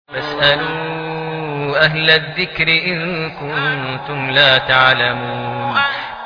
فاسألوا أهل الذكر إن كنتم لا تعلمون.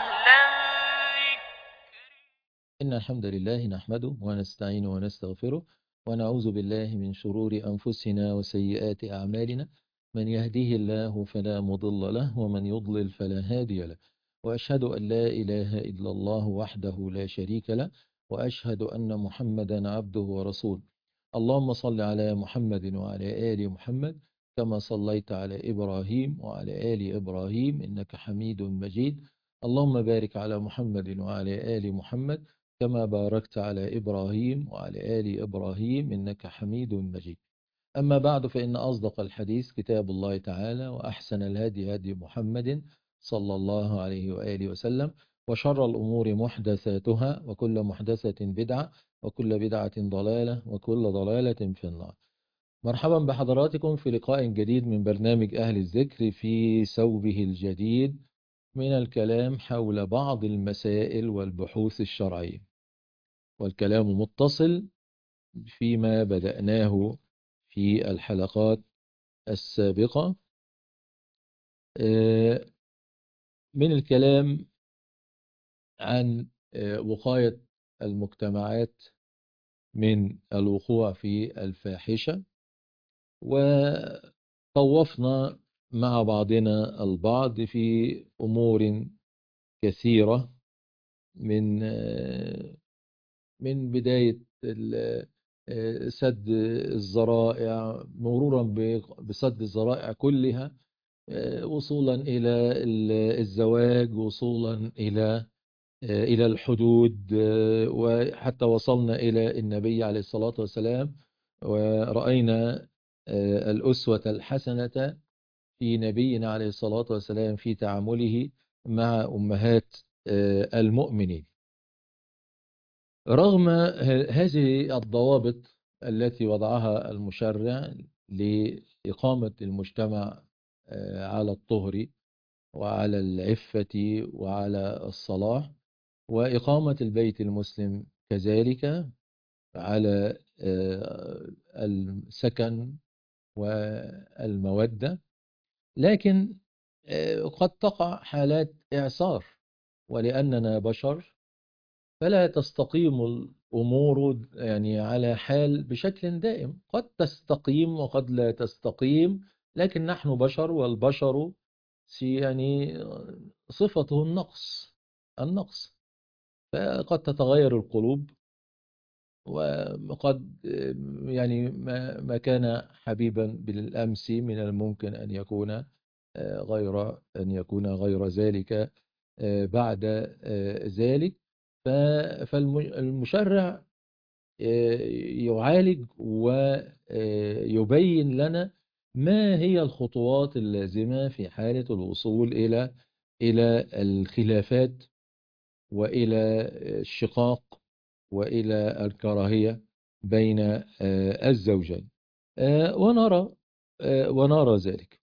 إن الحمد لله نحمده ونستعينه ونستغفره ونعوذ بالله من شرور أنفسنا وسيئات أعمالنا. من يهديه الله فلا مضل له ومن يضلل فلا هادي له، وأشهد أن لا إله إلا الله وحده لا شريك له، وأشهد أن محمدا عبده ورسوله. اللهم صل على محمد وعلى آل محمد كما صليت على إبراهيم وعلى آل إبراهيم إنك حميد مجيد. اللهم بارك على محمد وعلى آل محمد كما باركت على إبراهيم وعلى آل إبراهيم إنك حميد مجيد. أما بعد، فإن أصدق الحديث كتاب الله تعالى، وأحسن الهدي هدي محمد صلى الله عليه وآله وسلم، وشر الأمور محدثاتها، وكل محدثة بدعة، وكل بدعة ضلالة، وكل ضلالة في النار. مرحبا بحضراتكم في لقاء جديد من برنامج أهل الذكر في ثوبه الجديد من الكلام حول بعض المسائل والبحوث الشرعية، والكلام متصل فيما بدأناه في الحلقات السابقة من الكلام عن وقاية المجتمعات من الوقوع في الفاحشة، وطوفنا مع بعضنا البعض في أمور كثيرة من من بداية سد الذرائع، مرورا بسد الذرائع كلها، وصولا إلى الزواج، وصولا إلى الحدود، وحتى وصلنا إلى النبي عليه الصلاة والسلام، ورأينا الأسوة الحسنة في نبينا عليه الصلاة والسلام في تعامله مع أمهات المؤمنين. رغم هذه الضوابط التي وضعها المشرع لإقامة المجتمع على الطهر وعلى العفة وعلى الصلاح، وإقامة البيت المسلم كذلك على السكن والمودة، لكن قد تقع حالات إعصار، ولأننا بشر فلا تستقيم الأمور يعني على حال بشكل دائم، قد تستقيم وقد لا تستقيم، لكن نحن بشر، والبشر يعني صفته النقص، فقد تتغير القلوب، وقد يعني ما كان حبيبا بالأمس من الممكن أن يكون غير ذلك بعد ذلك. فالمشرع يعالج ويبين لنا ما هي الخطوات اللازمة في حالة الوصول إلى الخلافات، وإلى الشقاق، وإلى الكراهية بين الزوجين، ونرى ذلك.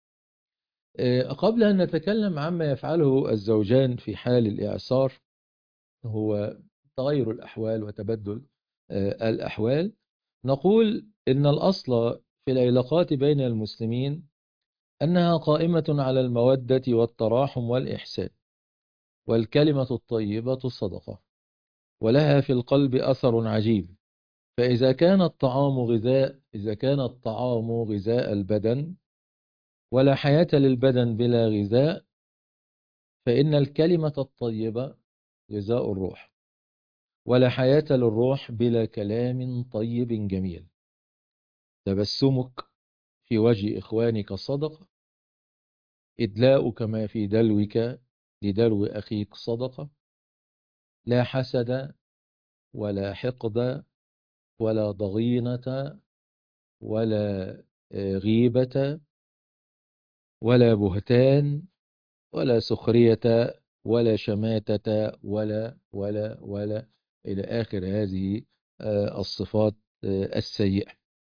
قبل أن نتكلم عما يفعله الزوجان في حال الإعصار، هو تغير الأحوال وتبدل الأحوال، نقول إن الأصل في العلاقات بين المسلمين أنها قائمة على المودة والتراحم والإحسان، والكلمة الطيبة صدقة، ولها في القلب أثر عجيب. إذا كان الطعام غذاء البدن، ولا حياة للبدن بلا غذاء، فإن الكلمة الطيبة غذاء الروح، ولا حياة للروح بلا كلام طيب جميل. تبسمك في وجه إخوانك صدقة، إدلاؤك ما في دلوك لدلو أخيك صدقة. لا حسد ولا حقد ولا ضغينة ولا غيبة ولا بهتان ولا سخرية ولا شماتة ولا إلى آخر هذه الصفات السيئة.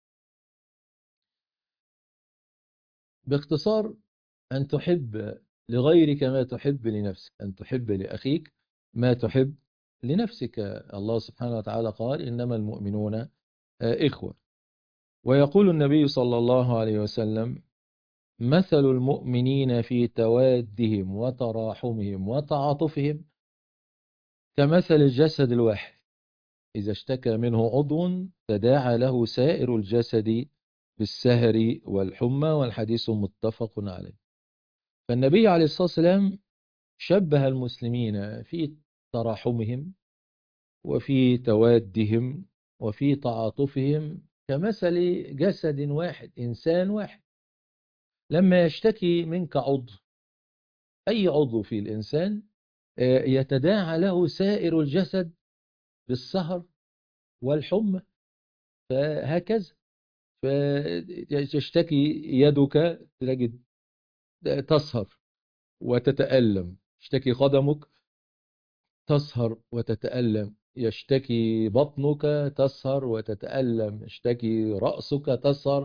باختصار، أن تحب لغيرك ما تحب لنفسك، أن تحب لأخيك ما تحب لنفسك. الله سبحانه وتعالى قال: إنما المؤمنون إخوة. ويقول النبي صلى الله عليه وسلم: مثل المؤمنين في توادهم وتراحمهم وتعاطفهم كمثل الجسد الواحد إذا اشتكى منه عضو تداعى له سائر الجسد بالسهر والحمى، والحديث متفق عليه. فالنبي عليه الصلاة والسلام شبه المسلمين في تراحمهم وفي توادهم وفي تعاطفهم كمثل جسد واحد، إنسان واحد. لما يشتكي منك عضو، أي عضو في الإنسان، يتداعى له سائر الجسد بالسهر والحمى. فهكذا، فتشتكي يدك تجد تسهر وتتألم، تشتكي قدمك تسهر وتتألم، يشتكي بطنك تسهر وتتألم، يشتكي رأسك تسهر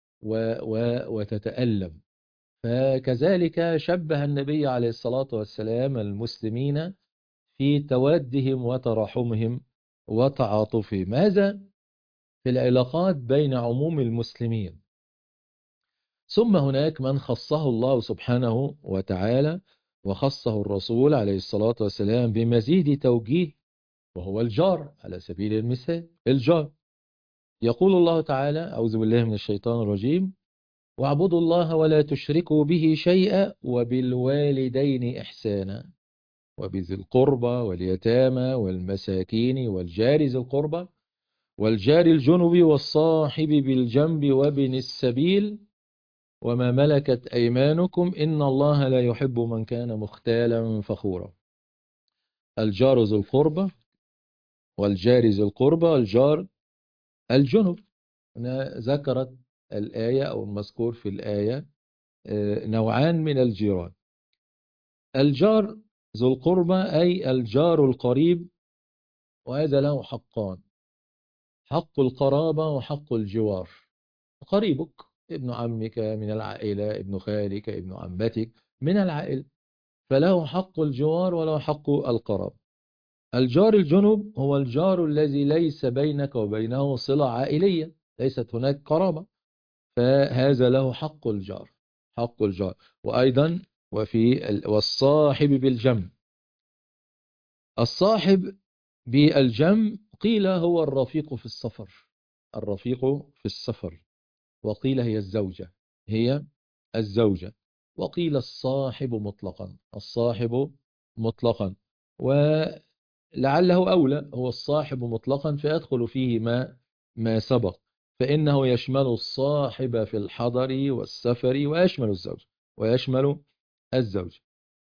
وتتألم. فكذلك شبه النبي عليه الصلاة والسلام المسلمين في تودهم وتراحمهم وتعاطفهم. هذا في العلاقات بين عموم المسلمين. ثم هناك من خصه الله سبحانه وتعالى وخصه الرسول عليه الصلاة والسلام بمزيد توجيه، وهو الجار. على سبيل المثال الجار، يقول الله تعالى: أعوذ بالله من الشيطان الرجيم: واعبدوا الله ولا تشركوا به شيئا وبالوالدين إحسانا وبذي القربى واليتامى والمساكين والجار ذي القربى والجار الجنب والصاحب بالجنب وابن السبيل وما ملكت أيمانكم إن الله لا يحب من كان مختالا فخورا. الجار ذو القربى والجار ذي القربى والجار الجنب. هنا ذكرت الآية أو المذكور في الآية نوعان من الجيران. الجار ذو القربى أي الجار القريب، وهذا له حقان: حق القرابة وحق الجوار. قريبك ابن عمك من العائلة، ابن خالك، ابن عمتك من العائلة، فله حق الجوار وله حق القرابة. الجار الجنب هو الجار الذي ليس بينك وبينه صلة عائلية، ليست هناك قرابة، فهذا له حق الجار، حق الجار. وأيضا والصاحب بالجنب. الصاحب بالجنب قيل هو الرفيق في السفر، الرفيق في السفر، وقيل هي الزوجة، هي الزوجة، وقيل الصاحب مطلقا، الصاحب مطلقا. ولعله أولى هو الصاحب مطلقا، فيدخل فيه ما سبق، فإنه يشمل الصاحب في الحضر والسفر ويشمل الزوج، ويشمل الزوج.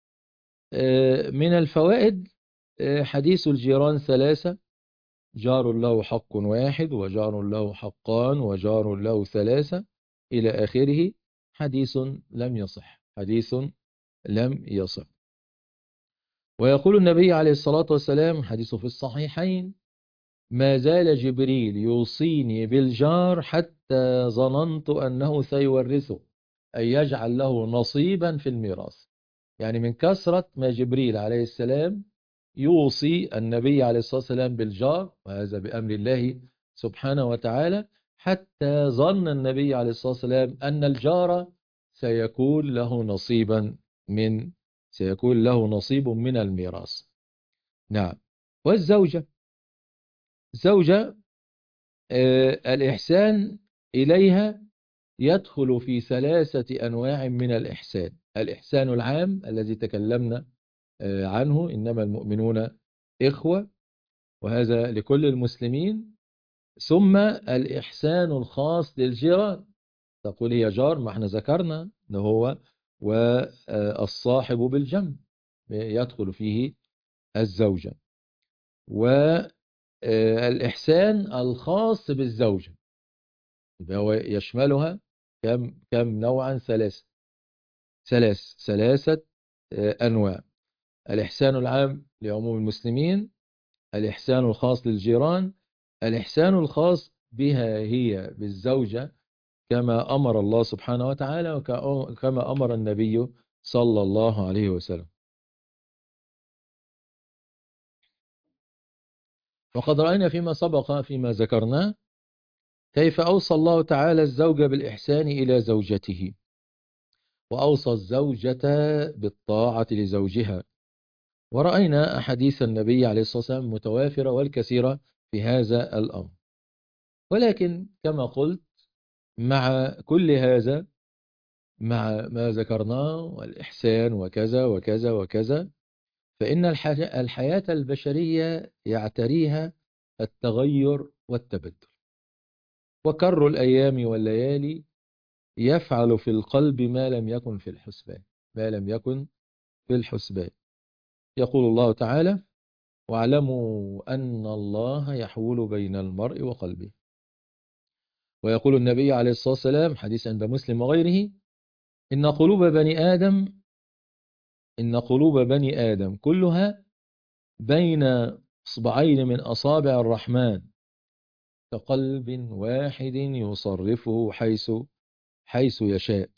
من الفوائد حديث الجيران ثلاثة: جار له حق واحد، وجار له حقان، وجار له ثلاثة، إلى آخره. حديث لم يصح، حديث لم يصح. ويقول النبي عليه الصلاة والسلام، حديث في الصحيحين: ما زال جبريل يوصيني بالجار حتى ظننت أنه سيورثه، أي يجعل له نصيبا في الميراث. يعني من كثرة ما جبريل عليه السلام يوصي النبي عليه الصلاة والسلام بالجار، وهذا بأمر الله سبحانه وتعالى، حتى ظن النبي عليه الصلاة والسلام أن الجار سيكون له نصيبا من سيكون له نصيب من الميراث. نعم. والزوجة، زوجة الإحسان إليها يدخل في ثلاثة أنواع من الإحسان: الإحسان العام الذي تكلمنا عنه، إنما المؤمنون إخوة، وهذا لكل المسلمين. ثم الإحسان الخاص للجيران، تقول هي جار، ما احنا ذكرنا ان هو والصاحب بالجنب يدخل فيه الزوجة. والإحسان الخاص بالزوجة هو يشملها كم نوعا؟ ثلاثة أنواع: الإحسان العام لعموم المسلمين، الإحسان الخاص للجيران، الإحسان الخاص بها هي بالزوجة، كما أمر الله سبحانه وتعالى وكما أمر النبي صلى الله عليه وسلم. وقد رأينا فيما سبق فيما ذكرناه كيف أوصى الله تعالى الزوج بالإحسان إلى زوجته، وأوصى الزوجة بالطاعة لزوجها، ورأينا أحاديث النبي عليه الصلاة والسلام متوافرة والكثيرة في هذا الأمر. ولكن كما قلت، مع كل هذا، مع ما ذكرناه والإحسان وكذا وكذا وكذا، فإن الحياة البشرية يعتريها التغير والتبدل، وكر الأيام والليالي يفعل في القلب ما لم يكن في الحسبان، ما لم يكن في الحسبان. يقول الله تعالى: واعلموا أن الله يحول بين المرء وقلبه. ويقول النبي عليه الصلاة والسلام، حديث عند مسلم وغيره: إن قلوب بني آدم إن قلوب بني آدم كلها بين إصبعين من أصابع الرحمن، كقلب واحد يصرفه حيث يشاء.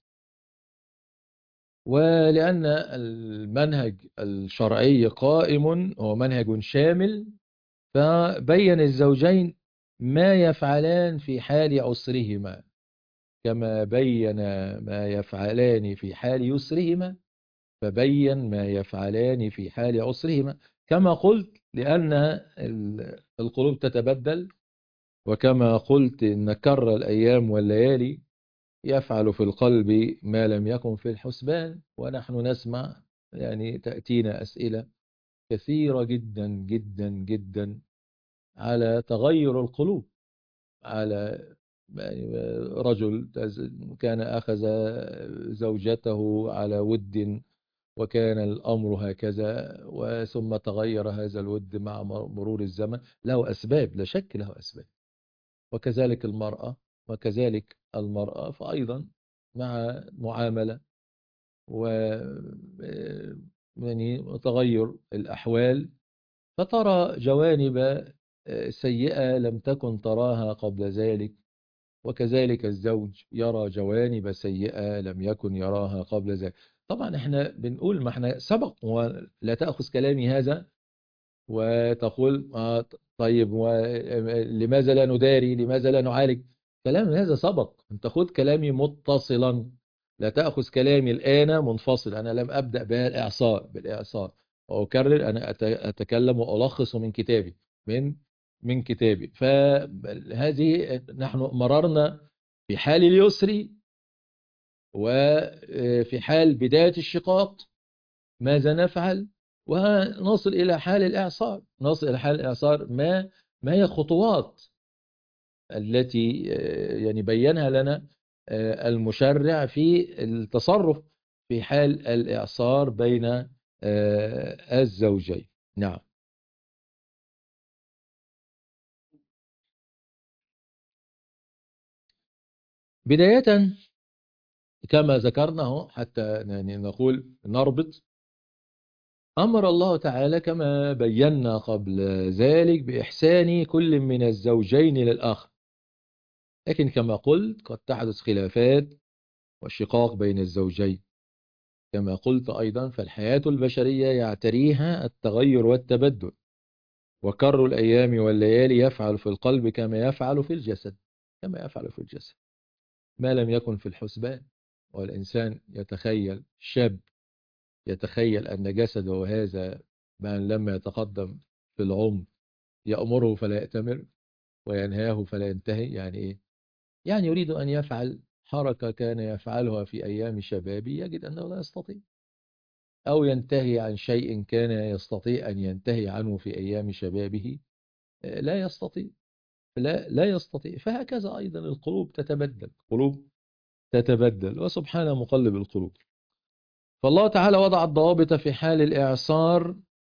ولأن المنهج الشرعي قائم، هو منهج شامل، فبين الزوجين ما يفعلان في حال عسرهما، كما بين ما يفعلان في حال يسرهما، فبين ما يفعلان في حال عسرهما. كما قلت، لأن القلوب تتبدل، وكما قلت إن كر الأيام والليالي يفعل في القلب ما لم يكن في الحسبان. ونحن نسمع، يعني تأتينا أسئلة كثيرة جدا جدا جدا على تغير القلوب، على يعني رجل كان أخذ زوجته على ود، وكان الأمر هكذا، وثم تغير هذا الود مع مرور الزمن. له أسباب، لا شك له أسباب. وكذلك المرأة، فأيضا مع معاملة و يعني تغير الأحوال، فترى جوانب سيئة لم تكن تراها قبل ذلك، وكذلك الزوج يرى جوانب سيئة لم يكن يراها قبل ذلك. طبعا احنا بنقول، ما احنا سبق، ولا تأخذ كلامي هذا وتقول طيب، لماذا لا نداري، لماذا لا نعالج؟ كلام هذا سبق. انت خذ كلامي متصلا، لا تأخذ كلامي الآن منفصل. أنا لم أبدأ بالإعصار وأكرر، أنا أتكلم وألخص من كتابي، من كتابي. فهذه نحن مررنا في حال اليسر، وفي حال بداية الشقاق ماذا نفعل، ونصل إلى حال الإعصار. ما هي الخطوات التي يعني بينها لنا المشرع في التصرف في حال الإعصار بين الزوجين. نعم. بداية، كما ذكرنا حتى يعني نقول نربط، أمر الله تعالى كما بينا قبل ذلك بإحسان كل من الزوجين للآخر. لكن كما قلت، قد تحدث خلافات والشقاق بين الزوجين. كما قلت أيضا، فالحياة البشرية يعتريها التغير والتبدل، وكر الأيام والليالي يفعل في القلب كما يفعل في الجسد، ما لم يكن في الحسبان. والإنسان يتخيل، شاب يتخيل أن جسده هذا من لما يتقدم في العمر يأمره فلا يأتمر، وينهاه فلا ينتهي. يعني إيه؟ يعني يريد أن يفعل حركة كان يفعلها في أيام شبابه، يجد أنه لا يستطيع، أو ينتهي عن شيء كان يستطيع أن ينتهي عنه في أيام شبابه، لا يستطيع. لا يستطيع. فهكذا أيضا القلوب تتبدل، وسبحان مقلب القلوب. فالله تعالى وضع الضوابط في حال الإعصار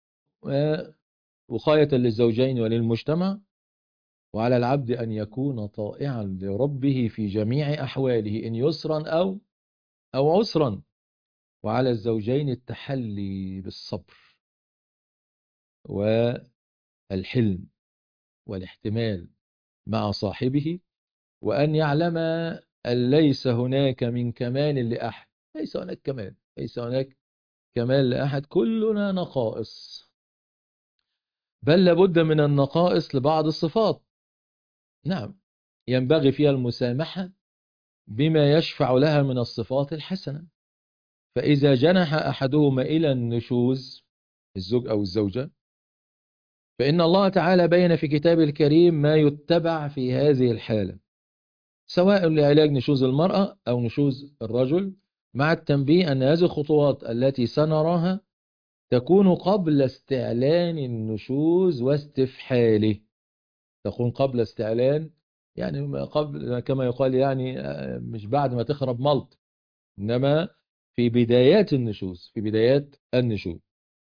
وقاية للزوجين وللمجتمع. وعلى العبد أن يكون طائعا لربه في جميع أحواله، إن يسرا أو عسرا. وعلى الزوجين التحلي بالصبر والحلم والاحتمال مع صاحبه، وأن يعلم أن ليس هناك من كمال لأحد، ليس هناك كمال لأحد، كلنا نقائص، بل لابد من النقائص لبعض الصفات. نعم. ينبغي فيها المسامحة بما يشفع لها من الصفات الحسنة. فإذا جنح أحدهما إلى النشوز، الزوج أو الزوجة، فإن الله تعالى بين في كتابه الكريم ما يتبع في هذه الحالة، سواء لعلاج نشوز المرأة أو نشوز الرجل، مع التنبيه أن هذه الخطوات التي سنراها تكون قبل استعلان النشوز واستفحاله. تكون قبل استعلان، يعني قبل كما يقال، يعني مش بعد ما تخرب ملط، إنما في بدايات النشوز، في بدايات النشوز.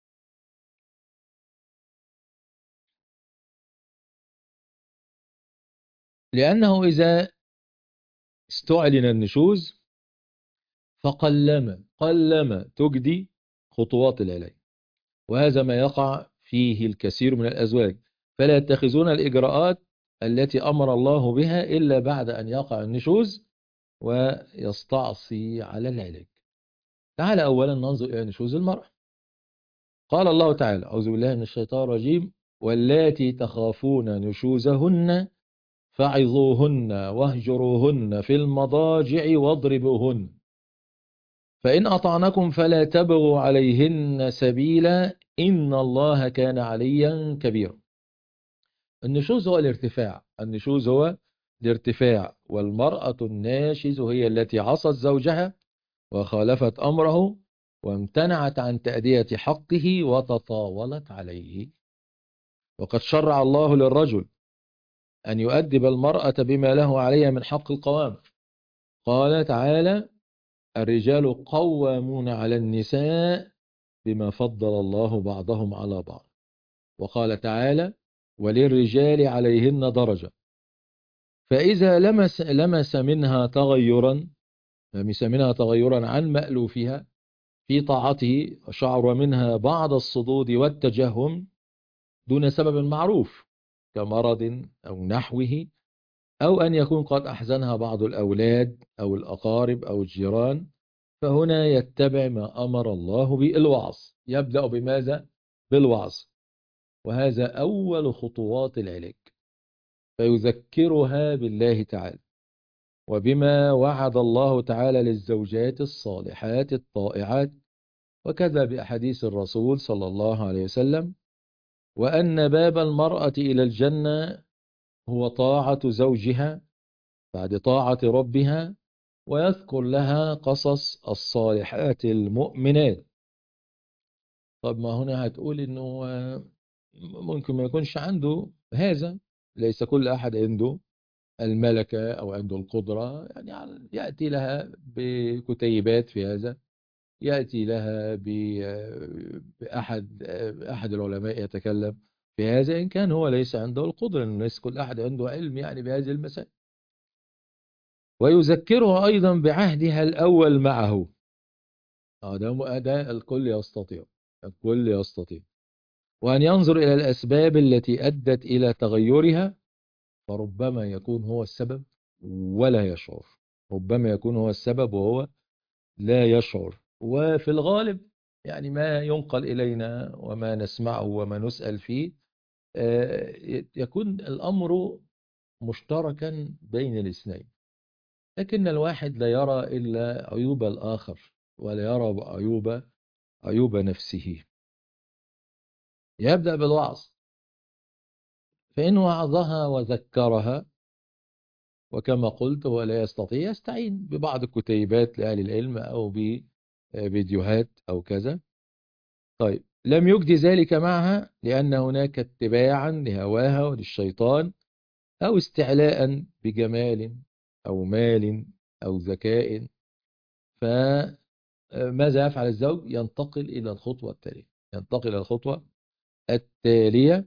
لأنه إذا استعلن النشوز فقلما تجدي خطوات العلاج، وهذا ما يقع فيه الكثير من الأزواج، فلا يتخذون الإجراءات التي أمر الله بها إلا بعد أن يقع النشوز ويستعصي على العلاج. تعال أولا ننظر إلى نشوز المرأة. قال الله تعالى: أعوذ بالله من الشيطان الرجيم: واللاتي تخافون نشوزهن فعظوهن واهجروهن في المضاجع واضربوهن، فإن أطعنكم فلا تبغوا عليهن سبيلا إن الله كان عليا كبيرا. النشوز هو الارتفاع، النشوز هو الارتفاع، والمرأة الناشز هي التي عصت زوجها وخالفت أمره وامتنعت عن تأدية حقه وتطاولت عليه. وقد شرع الله للرجل أن يؤدب المرأة بما له عليها من حق القوام. قال تعالى: الرجال قوامون على النساء بما فضل الله بعضهم على بعض. وقال تعالى: وللرجال عليهن درجة. فإذا لمس منها تغيرا عن مألوفها في طاعته، وشعر منها بعض الصدود والتجهم دون سبب معروف كمرض أو نحوه، أو أن يكون قد أحزنها بعض الأولاد أو الأقارب أو الجيران، فهنا يتبع ما أمر الله به، الوعظ. يبدأ بماذا؟ بالوعظ، وهذا أول خطوات العلاج. فيذكرها بالله تعالى وبما وعد الله تعالى للزوجات الصالحات الطائعات، وكذا بأحاديث الرسول صلى الله عليه وسلم، وأن باب المرأة إلى الجنة هو طاعة زوجها بعد طاعة ربها، ويذكر لها قصص الصالحات المؤمنات. طب ما هنا هتقول إنه ممكن ما يكونش عنده هذا، ليس كل أحد عنده الملكة أو عنده القدرة، يعني يأتي لها بكتيبات في هذا، يأتي لها بأحد العلماء يتكلم في هذا، إن كان هو ليس عنده القدرة، إنه ليس كل أحد عنده علم يعني بهذه المسائل. ويذكرها أيضا بعهدها الأول معه. ده الكل يستطيع، الكل يستطيع. وأن ينظر إلى الأسباب التي أدت إلى تغيرها، فربما يكون هو السبب ولا يشعر، ربما يكون هو السبب وهو لا يشعر. وفي الغالب يعني ما ينقل إلينا وما نسمعه وما نسأل فيه يكون الأمر مشتركا بين الاثنين، لكن الواحد لا يرى إلا عيوب الآخر ولا يرى عيوب نفسه. يبدأ بالوعظ، فإن وعظها وذكرها، وكما قلت هو لا يستطيع، يستعين ببعض الكتيبات لأهل العلم أو بفيديوهات أو كذا. طيب، لم يجدي ذلك معها لأن هناك اتباعا لهواها وللشيطان، أو استعلاء بجمال أو مال أو ذكاء، فماذا يفعل الزوج؟ ينتقل إلى الخطوة التالية، ينتقل إلى الخطوة التالية،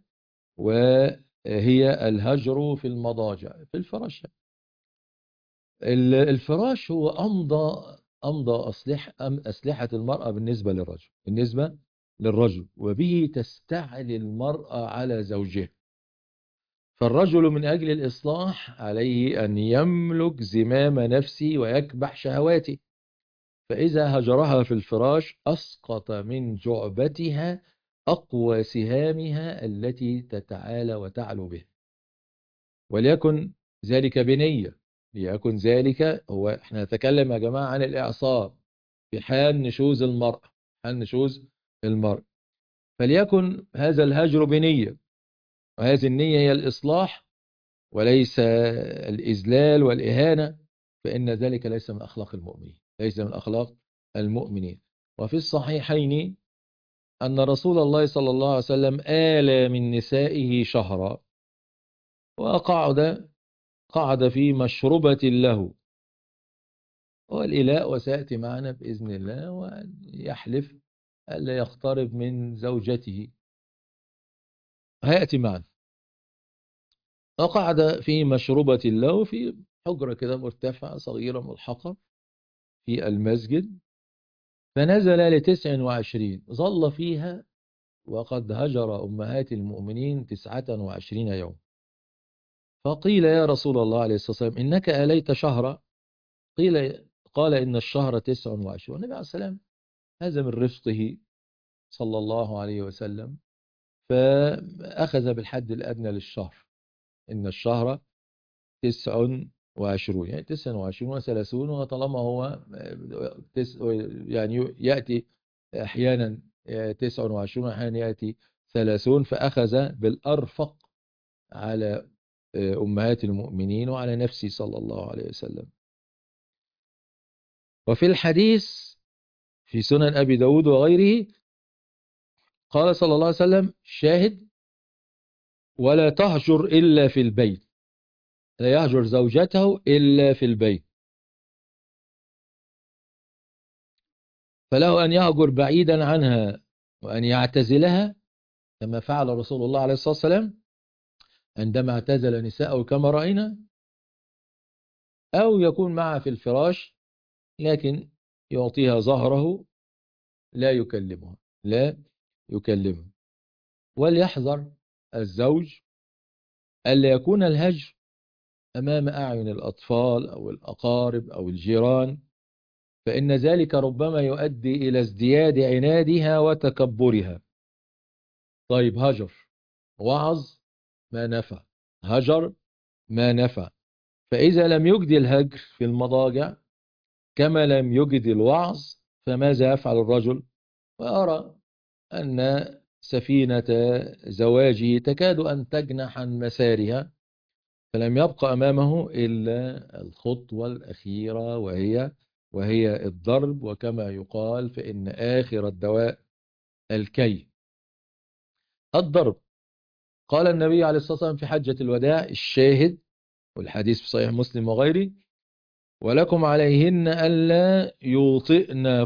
وهي الهجر في المضاجع، في الفراش. الفراش هو أمضى أسلحة المرأة بالنسبة للرجل، وبه تستعلي المرأة على زوجها. فالرجل من أجل الإصلاح عليه أن يملك زمام نفسه ويكبح شهواته، فإذا هجرها في الفراش أسقط من جعبتها أقوى سهامها التي تتعالى وتعلو به. وليكن ذلك بنية، ليكن ذلك هو، احنا نتكلم يا جماعة عن الإعصار في حال نشوز المرأة، حال نشوز المرأة، فليكن هذا الهجر بنية، وهذه النية هي الإصلاح وليس الإذلال والإهانة، فإن ذلك ليس من أخلاق المؤمنين، ليس من أخلاق المؤمنين. وفي الصحيحين أن رسول الله صلى الله عليه وسلم آلى من نسائه شهرا، قعد في مشربة له، والإلاء وسيأتي معنا بإذن الله، وأن يحلف ألا يقترب من زوجته، هيأتي معنا. وقعد في مشربة له في حجرة كده مرتفعة صغيرة ملحقة في المسجد، فنزل ل29، ظل فيها وقد هجر أمهات المؤمنين 29 يوم. فقيل يا رسول الله عليه الصلاة والسلام إنك آليت شهرا، قال إن الشهر 29. والنبي عليه السلام هذا من رفقه صلى الله عليه وسلم، فأخذ بالحد الأدنى للشهر، إن الشهر 29، يعني 29 و30، وطالما هو يعني يأتي أحيانا 29 وأحيانا يأتي 30، فأخذ بالأرفق على أمهات المؤمنين وعلى نفسه صلى الله عليه وسلم. وفي الحديث في سنن أبي داود وغيره قال صلى الله عليه وسلم شاهد: ولا تهجر إلا في البيت، لا يهجر زوجته إلا في البيت، فله أن يهجر بعيدا عنها وأن يعتزلها كما فعل رسول الله عليه الصلاة والسلام عندما اعتزل نساءه كما رأينا، أو يكون معها في الفراش لكن يعطيها ظهره، لا يكلمها، لا يكلمها. وليحذر الزوج ألا يكون الهجر أمام أعين الأطفال أو الأقارب أو الجيران، فإن ذلك ربما يؤدي إلى ازدياد عنادها وتكبرها. طيب هجر، وعظ، ما نفع، هجر ما نفع، فإذا لم يجدي الهجر في المضاجع كما لم يجد الوعظ، فماذا يفعل الرجل؟ وأرى أن سفينة زواجه تكاد أن تجنح عن مسارها، فلم يبق أمامه إلا الخطوة الأخيرة، وهي الضرب، وكما يقال فإن آخر الدواء الكي، الضرب. قال النبي عليه الصلاة والسلام في حجة الوداع، الشاهد والحديث في صحيح مسلم وغيره: ولكم عليهن ألا يوطئن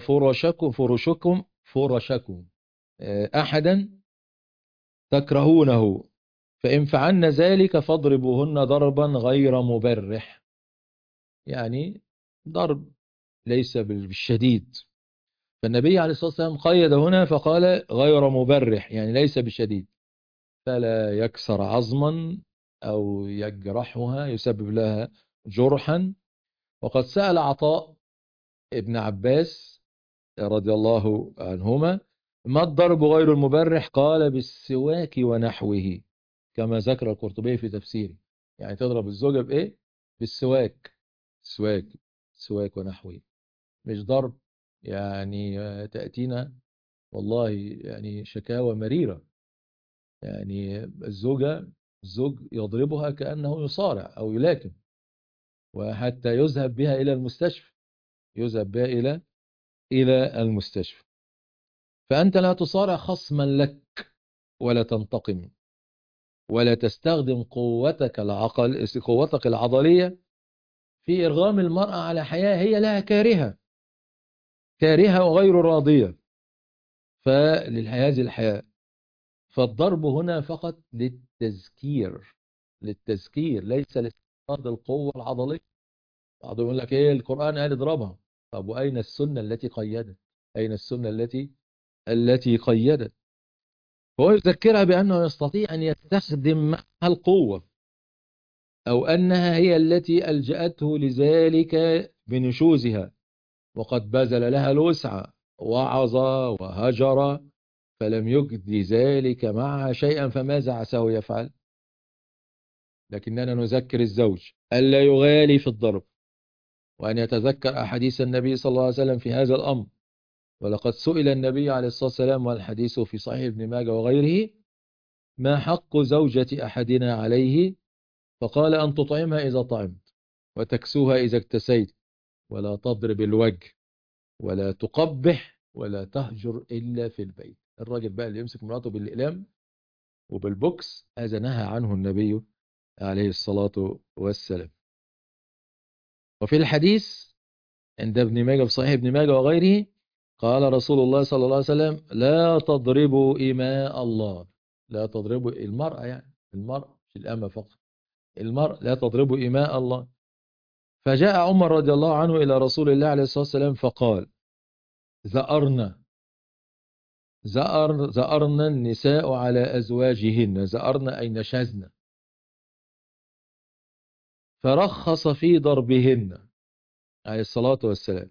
فرشكم أحدا تكرهونه، فإن فعلن ذلك فاضربوهن ضربا غير مبرح، يعني ضرب ليس بالشديد. فالنبي عليه الصلاة والسلام قيد هنا فقال غير مبرح، يعني ليس بشديد، فلا يكسر عظما أو يجرحها يسبب لها جرحا. وقد سأل عطاء ابن عباس رضي الله عنهما: ما الضرب غير المبرح؟ قال بالسواك ونحوه، كما ذكر القرطبي في تفسيره. يعني تضرب الزوجة بإيه؟ بالسواك، سواك، سواك ونحوه، مش ضرب. يعني تأتينا والله يعني شكاوى مريرة، يعني الزوج يضربها كأنه يصارع أو يلاكم، وحتى يذهب بها إلى المستشفى، يذهب بها إلى المستشفى. فأنت لا تصارع خصما لك، ولا تنتقم، ولا تستخدم قوتك العضلية في إرغام المرأة على حياة هي لها كارهة وغير راضية هذه الحياة. فالضرب هنا فقط للتذكير ليس لاستفاد القوة العضلية. بعضهم يقول لك ايه القرآن قال اضربها، طب وأين السنة التي قيدت؟ أين السنة التي قيدت؟ هو يذكرها بأنه يستطيع أن يستخدم معها القوة، أو أنها هي التي ألجأته لذلك بنشوزها، وقد بذل لها الوسع، وعظ وهجر، فلم يجد ذلك معها شيئا، فماذا عساه يفعل؟ لكننا نذكر الزوج ألا يغالي في الضرب، وأن يتذكر أحاديث النبي صلى الله عليه وسلم في هذا الأمر. ولقد سئل النبي عليه الصلاة والسلام، والحديث في صحيح ابن ماجه وغيره: ما حق زوجة أحدنا عليه؟ فقال: أن تطعمها إذا طعمت، وتكسوها إذا اكتسيت، ولا تضرب الوجه، ولا تقبح، ولا تهجر إلا في البيت. الراجل بقى اللي يمسك مراته بالإقلام وبالبوكس، هذا نهى عنه النبي عليه الصلاة والسلام. وفي الحديث عند ابن ماجه، في صحيح ابن ماجه وغيره، قال رسول الله صلى الله عليه وسلم: لا تضربوا إماء الله. لا تضربوا المرأة، يعني المرأة مش الأمة فقط، المرأة لا تضربوا إماء الله. فجاء عمر رضي الله عنه إلى رسول الله عليه الصلاة والسلام فقال: زأرنا زأرنا النساء على أزواجهن. زأرنا أي نشزن. فرخص في ضربهن عليه الصلاة والسلام.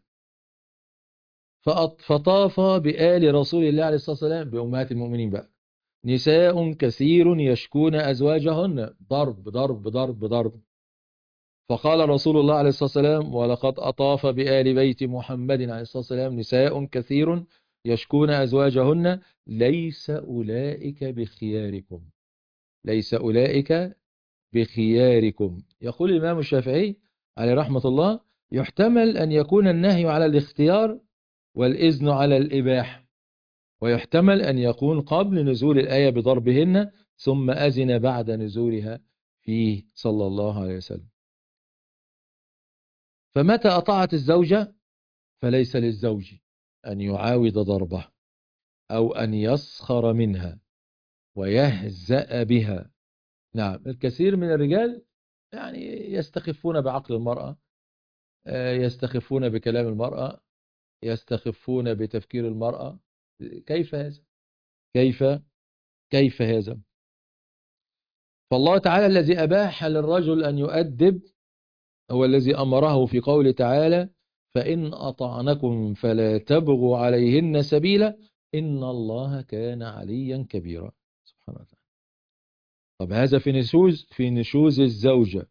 فطاف بآل رسول الله عليه الصلاة والسلام، بأمهات المؤمنين بقى، نساء كثير يشكون أزواجهن. ضرب ضرب ضرب ضرب. فقال رسول الله عليه الصلاة والسلام: ولقد أطاف بآل بيت محمد عليه الصلاة والسلام نساء كثير يشكون أزواجهن، ليس أولئك بخياركم. ليس أولئك بخياركم. يقول الإمام الشافعي عليه رحمة الله: يحتمل أن يكون النهي على الاختيار والإذن على الإباحة، ويحتمل أن يكون قبل نزول الآية بضربهن، ثم أذن بعد نزولها فيه صلى الله عليه وسلم. فمتى أطاعت الزوجة فليس للزوج أن يعاود ضربه، أو أن يسخر منها ويهزأ بها. نعم، الكثير من الرجال يعني يستخفون بعقل المرأة، يستخفون بكلام المرأة، يستخفون بتفكير المرأة. كيف هذا؟ كيف كيف هذا؟ فالله تعالى الذي أباح للرجل أن يؤدب هو الذي أمره في قوله تعالى: فإن أطعنكم فلا تبغوا عليهن سبيلا إن الله كان عليا كبيرا. سبحانه وتعالى. طب هذا في نشوز الزوجة.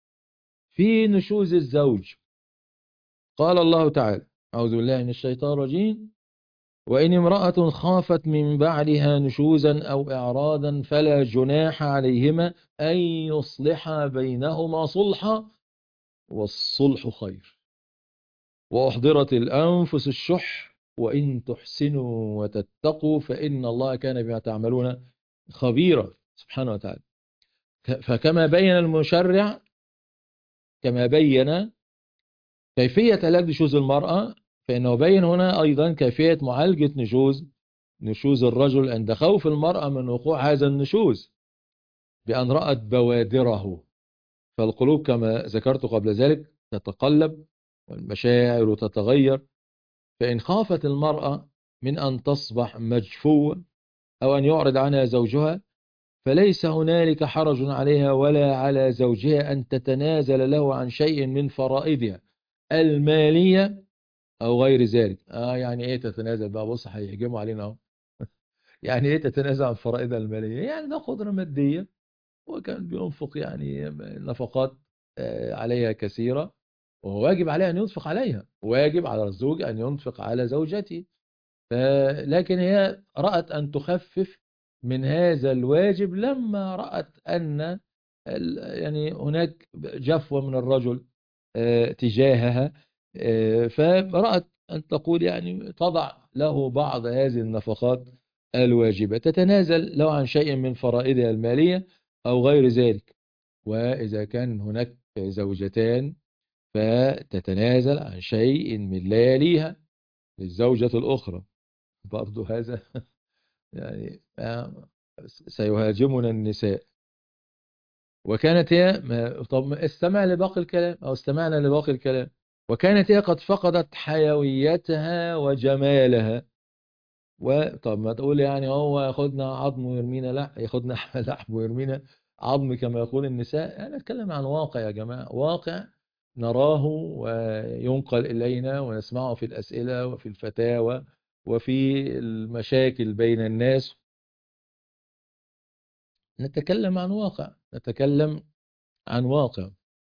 في نشوز الزوج قال الله تعالى: أعوذ بالله من الشيطان الرجيم: وإن امرأة خافت من بعلها نشوزا أو إعراضا فلا جناح عليهما أن يصلحا بينهما صلحا، والصلح خير. وأحضرت الأنفس الشح وإن تحسنوا وتتقوا فإن الله كان بما تعملون خبيرا. سبحانه وتعالى. فكما بين المشرع، كما بين كيفية علاج نشوز المرأة، فإنه بين هنا أيضا كيفية معالجة نشوز الرجل عند خوف المرأة من وقوع هذا النشوز، بأن رأت بوادره. فالقلوب كما ذكرت قبل ذلك تتقلب، والمشاعر تتغير. فإن خافت المرأة من أن تصبح مجفوة أو أن يعرض عنها زوجها، فليس هنالك حرج عليها ولا على زوجها أن تتنازل له عن شيء من فرائضها المالية أو غير ذلك. يعني إيه تتنازل بقى؟ بص هيهجموا علينا أهو. يعني إيه تتنازل عن فرائضها المالية؟ يعني ده قدرة مادية، وكان بينفق يعني نفقات عليها كثيرة، وهو واجب عليها أن ينفق عليها، واجب على الزوج أن ينفق على زوجته. لكن هي رأت أن تخفف من هذا الواجب لما رأت أن يعني هناك جفوة من الرجل تجاهها، فرأت أن تقول يعني تضع له بعض هذه النفقات الواجبة، تتنازل له عن شيء من فرائضها المالية أو غير ذلك. وإذا كان هناك زوجتان فتتنازل عن شيء من لياليها للزوجة الأخرى. برضو هذا يعني سيهاجمنا النساء. وكانت هي طب استمع لباقي الكلام، أو استمعنا لباقي الكلام: وكانت هي قد فقدت حيويتها وجمالها. وطب ما تقول يعني هو ياخدنا عظم ويرمينا، لا ياخدنا لحم ويرمينا عظم كما يقول النساء. أنا أتكلم عن واقع يا جماعة، واقع نراه وينقل إلينا ونسمعه في الأسئلة وفي الفتاوى وفي المشاكل بين الناس. نتكلم عن واقع، نتكلم عن واقع،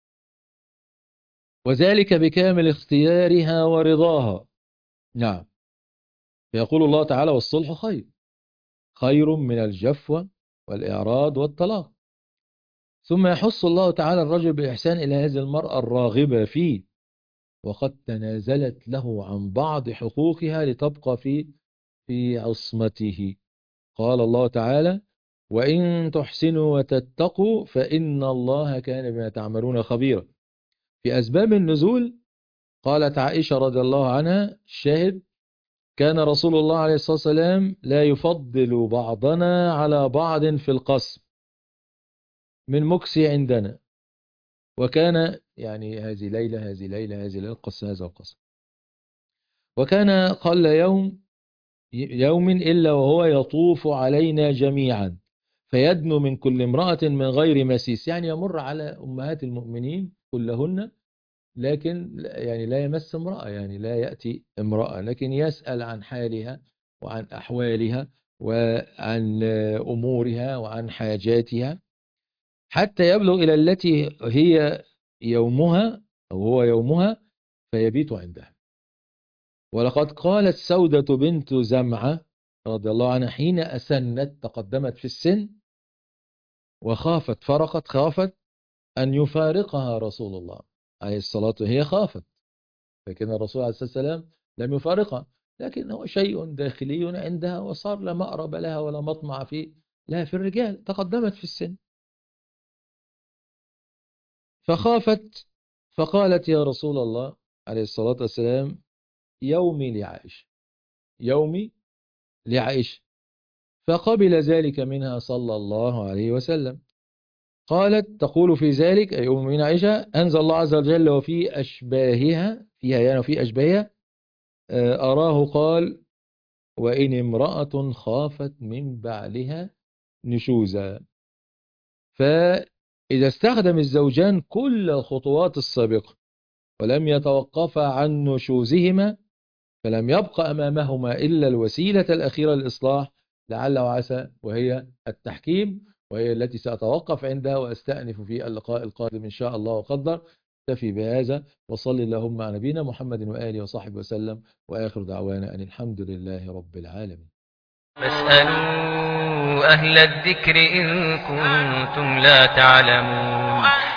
وذلك بكامل اختيارها ورضاها. نعم. يقول الله تعالى: والصلح خير، خير من الجفوة والإعراض والطلاق. ثم يحث الله تعالى الرجل بالإحسان إلى هذه المرأة الراغبة فيه، وقد تنازلت له عن بعض حقوقها لتبقى في عصمته. قال الله تعالى: وإن تحسنوا وتتقوا فإن الله كان بما تعملون خبيرا. في أسباب النزول قالت عائشة رضي الله عنها الشاهد: كان رسول الله عليه الصلاة والسلام لا يفضل بعضنا على بعض في القسم من مكسي عندنا، وكان يعني هذه ليلة هذه ليلة هذه ليلة قص هذا القسم، وكان قل يوم إلا وهو يطوف علينا جميعا فيدنو من كل امرأة من غير مسيس، يعني يمر على أمهات المؤمنين كلهن، لكن يعني لا يمس امرأة، يعني لا يأتي امرأة، لكن يسأل عن حالها وعن أحوالها وعن أمورها وعن حاجاتها، حتى يبلغ إلى التي هي يومها أو هو يومها فيبيت عندها. ولقد قالت سودة بنت زمعة رضي الله عنها حين أسنت، تقدمت في السن وخافت، خافت أن يفارقها رسول الله عليه الصلاة والسلام، هي خافت، لكن الرسول عليه الصلاة والسلام لم يفارقها، لكن هو شيء داخلي عندها، وصار لا مأرب لها ولا مطمع لها في الرجال، تقدمت في السن فخافت، فقالت: يا رسول الله عليه الصلاة والسلام يومي لعائشة، يومي لعائشة. فقبل ذلك منها صلى الله عليه وسلم. قالت تقول في ذلك أي أم من عائشة: أنزل الله عز وجل وفي أشباهها، فيها يعني وفي أشباهها أراه قال: وإن امرأة خافت من بعلها نشوزا. فإذا استخدم الزوجان كل الخطوات السابقة ولم يتوقفا عن نشوزهما، فلم يبق أمامهما إلا الوسيلة الأخيرة للإصلاح لعل وعسى، وهي التحكيم، وهي التي سأتوقف عندها وأستأنف في اللقاء القادم إن شاء الله وقدر. اكتفي بهذا، وصل اللهم على نبينا محمد وآله وصحبه وسلم، وآخر دعوانا أن الحمد لله رب العالمين. فاسألوا أهل الذكر إن كنتم لا تعلمون.